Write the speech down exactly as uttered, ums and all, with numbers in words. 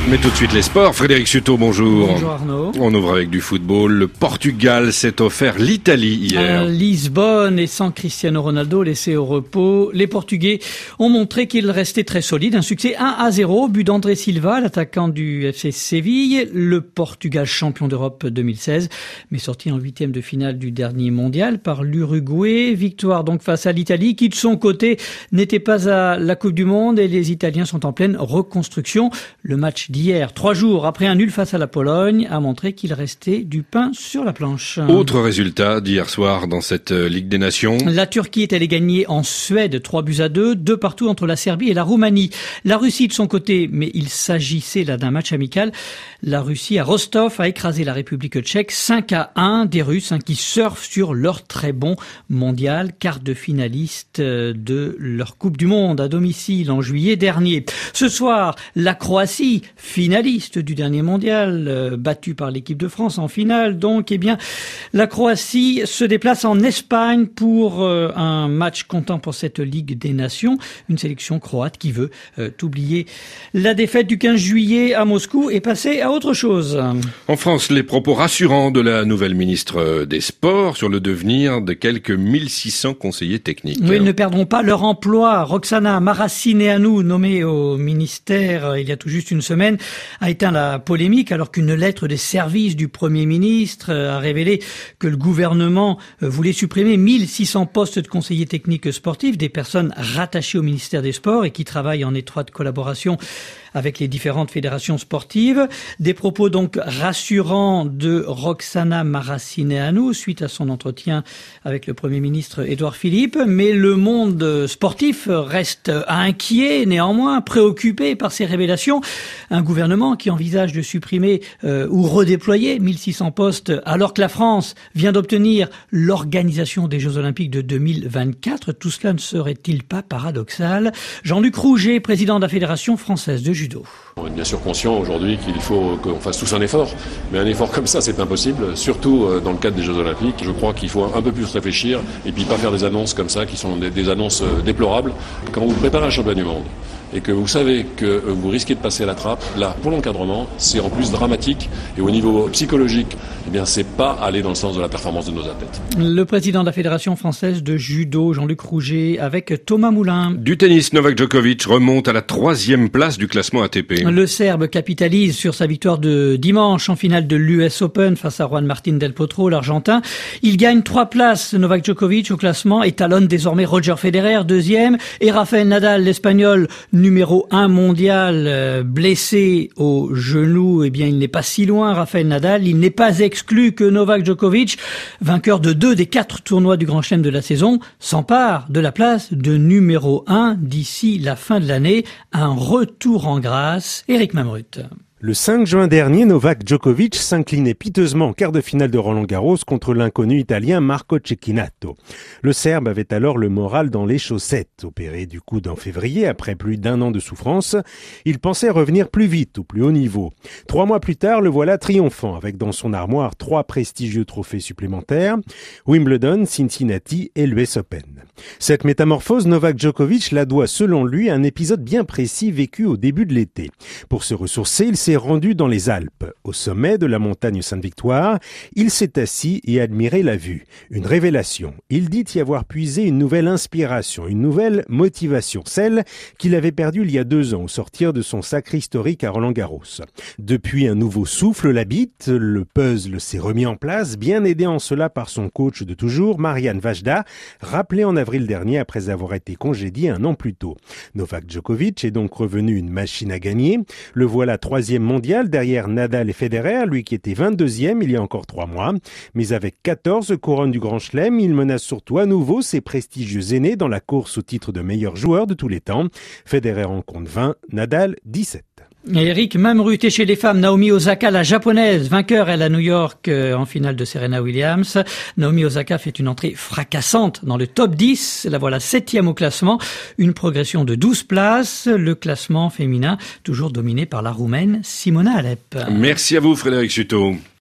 Mais tout de suite les sports. Frédéric Sutot, bonjour. Bonjour Arnaud. On ouvre avec du football. Le Portugal s'est offert l'Italie hier. À Lisbonne et sans Cristiano Ronaldo laissé au repos, les Portugais ont montré qu'ils restaient très solides. Un succès un à zéro, but d'André Silva, l'attaquant du F C Séville. Le Portugal champion d'Europe deux mille seize, mais sorti en huitième de finale du dernier mondial par l'Uruguay. Victoire donc face à l'Italie qui de son côté n'était pas à la Coupe du Monde et les Italiens sont en pleine reconstruction. Le match d'hier, trois jours après un nul face à la Pologne, a montré qu'il restait du pain sur la planche. Autre résultat d'hier soir dans cette Ligue des Nations. La Turquie est allée gagner en Suède trois buts à deux, deux partout entre la Serbie et la Roumanie. La Russie de son côté, mais il s'agissait là d'un match amical. La Russie à Rostov a écrasé la République tchèque cinq à un, des Russes hein, qui surfent sur leur très bon mondial, quart de finaliste de leur Coupe du Monde à domicile en juillet dernier. Ce soir, la Croatie, finaliste du dernier mondial, euh, battue par l'équipe de France en finale. Donc, eh bien, la Croatie se déplace en Espagne pour euh, un match comptant pour cette Ligue des Nations. Une sélection croate qui veut euh, oublier la défaite du quinze juillet à Moscou et passer à autre chose. En France, les propos rassurants de la nouvelle ministre des Sports sur le devenir de quelques mille six cents conseillers techniques. Oui, ils ne perdront pas leur emploi. Roxana Maracineanu, nommée au ministère euh, il y a tout juste une semaine, a éteint la polémique alors qu'une lettre des services du Premier ministre a révélé que le gouvernement voulait supprimer mille six cents postes de conseillers techniques sportifs, des personnes rattachées au ministère des Sports et qui travaillent en étroite collaboration avec les différentes fédérations sportives. Des propos donc rassurants de Roxana Maracineanu suite à son entretien avec le Premier ministre Édouard Philippe. Mais le monde sportif reste inquiet, néanmoins préoccupé par ces révélations. Un gouvernement qui envisage de supprimer euh, ou redéployer mille six cents postes alors que la France vient d'obtenir l'organisation des Jeux Olympiques de deux mille vingt-quatre. Tout cela ne serait-il pas paradoxal? Jean-Luc Rouget, président de la Fédération française de judo. On est bien sûr conscient aujourd'hui qu'il faut qu'on fasse tous un effort, mais un effort comme ça c'est impossible, surtout dans le cadre des Jeux Olympiques. Je crois qu'il faut un peu plus réfléchir et puis pas faire des annonces comme ça qui sont des, des annonces déplorables. Quand vous préparez un championnat du monde et que vous savez que vous risquez de passer à la trappe, là, pour l'encadrement, c'est en plus dramatique. Et au niveau psychologique, eh bien, c'est pas aller dans le sens de la performance de nos athlètes. Le président de la Fédération française de judo, Jean-Luc Rouget, avec Thomas Moulin. Du tennis, Novak Djokovic remonte à la troisième place du classement A T P. Le Serbe capitalise sur sa victoire de dimanche en finale de l'U S Open face à Juan Martín del Potro, l'Argentin. Il gagne trois places, Novak Djokovic, au classement, et talonne désormais Roger Federer, deuxième, et Rafael Nadal, l'Espagnol, numéro un mondial, euh, blessé au genou, eh bien il n'est pas si loin, Rafael Nadal. Il n'est pas exclu que Novak Djokovic, vainqueur de deux des quatre tournois du Grand Chelem de la saison, s'empare de la place de numéro un d'ici la fin de l'année. Un retour en grâce. Éric Mamrut. Le cinq juin dernier, Novak Djokovic s'inclinait piteusement en quart de finale de Roland-Garros contre l'inconnu italien Marco Cecchinato. Le Serbe avait alors le moral dans les chaussettes. Opéré du coude en février, après plus d'un an de souffrance, il pensait revenir plus vite au plus haut niveau. Trois mois plus tard, le voilà triomphant, avec dans son armoire trois prestigieux trophées supplémentaires, Wimbledon, Cincinnati et l'U S Open. Cette métamorphose, Novak Djokovic la doit selon lui à un épisode bien précis vécu au début de l'été. Pour se ressourcer, il s'est rendu dans les Alpes. Au sommet de la montagne Sainte-Victoire, il s'est assis et admiré la vue. Une révélation. Il dit y avoir puisé une nouvelle inspiration, une nouvelle motivation, celle qu'il avait perdue il y a deux ans au sortir de son sacre historique à Roland-Garros. Depuis, un nouveau souffle l'habite, le puzzle s'est remis en place, bien aidé en cela par son coach de toujours, Marián Vajda, rappelé en avril dernier après avoir été congédié un an plus tôt. Novak Djokovic est donc revenu une machine à gagner. Le voilà troisième mondial derrière Nadal et Federer, lui qui était vingt-deuxième il y a encore trois mois. Mais avec quatorze couronnes du Grand Chelem, il menace surtout à nouveau ses prestigieux aînés dans la course au titre de meilleur joueur de tous les temps. Federer en compte vingt, Nadal dix-sept. Eric Mamrut. Et chez les femmes, Naomi Osaka, la japonaise, vainqueur elle à New York euh, en finale de Serena Williams. Naomi Osaka fait une entrée fracassante dans le top dix. La voilà septième au classement. Une progression de douze places. Le classement féminin toujours dominé par la Roumaine Simona Alep. Merci à vous Frédéric Sutot.